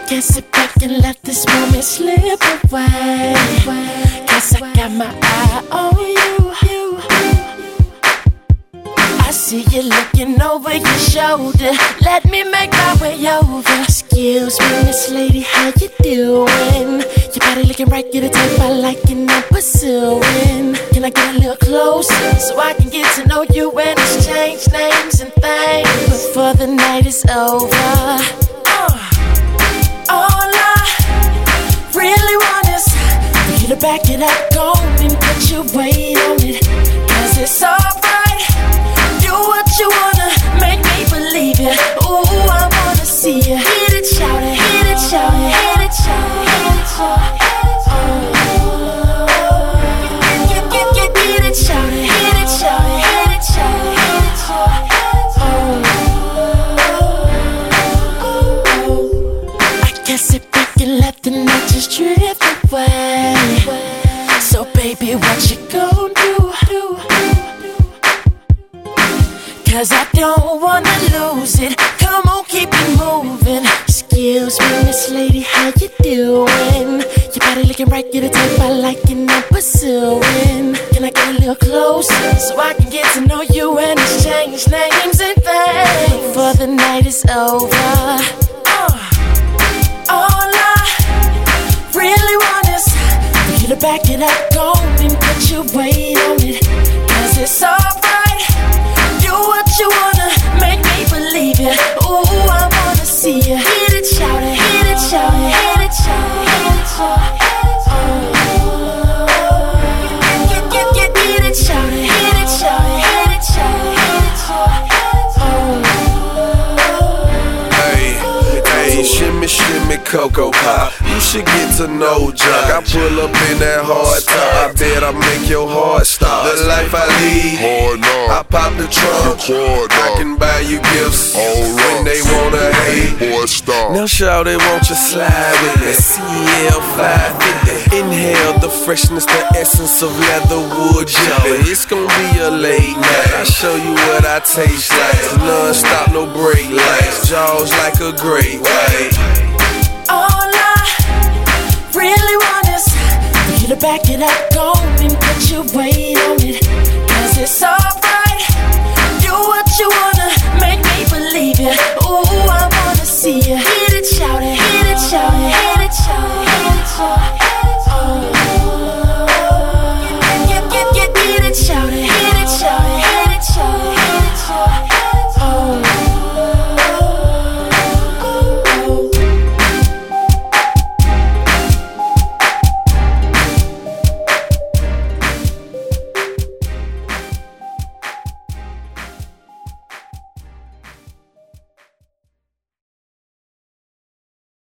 Can't sit back and let this moment slip away. Cause I got my eye on you. I see you looking over your shoulder. Let me make my way over. Excuse me, Miss Lady, how you doing? Your body looking right, you're the type I like and I'm pursuing. Can I get a little closer so I can get to know you and exchange names and things before the night is over? All I really want is for you to back it up, go and put your weight on it. Cause it's alright, do what you wanna, make me believe it. Ooh, I wanna see you. Hit it, shout it, hit it, shout it, hit it, shout it, hit it, shout it. Hit it, shout it, hit it, shout it, hit it, shout it, hit it, shout it. I can't sit back and let the night just drift away. So baby, what you gon' do? Cause I don't wanna lose it. Come on, keep it moving. Excuse me, Miss Lady, how you doing? Your body looking right, you're the type I like and I'm pursuing. Can I get a little closer so I can get to know you and exchange names and things before the night is over? All I really want is for you to back it up, go and put your weight on it. Cause it's alright, do what you wanna, make me believe it. Ooh, I wanna see you. Hit it, shout it, hit it, shout it, hit it, shout it, hit it, shout it. Hit it, shout it, hit it, shout it, hit it, shout it, hit it, shout it. Hey, shimmy, shimmy, Cocoa Pop. You should get to know Jug. I pull up in that hard top, I bet I make your heart stop. The life I lead, I pop the trunk. I can buy you gifts when they wanna hate. Now shawty, won't you slide with me? CL 550. Inhale the freshness, the essence of leatherwood dripping. It's gon' be a late night, I'll show you what I taste like. Non-stop, no break lights, jaws like a great white. All I really want is for you to back it up, go and put your weight on it. Cause it's alright, do what you wanna, make me believe it. Ooh, I wanna see you.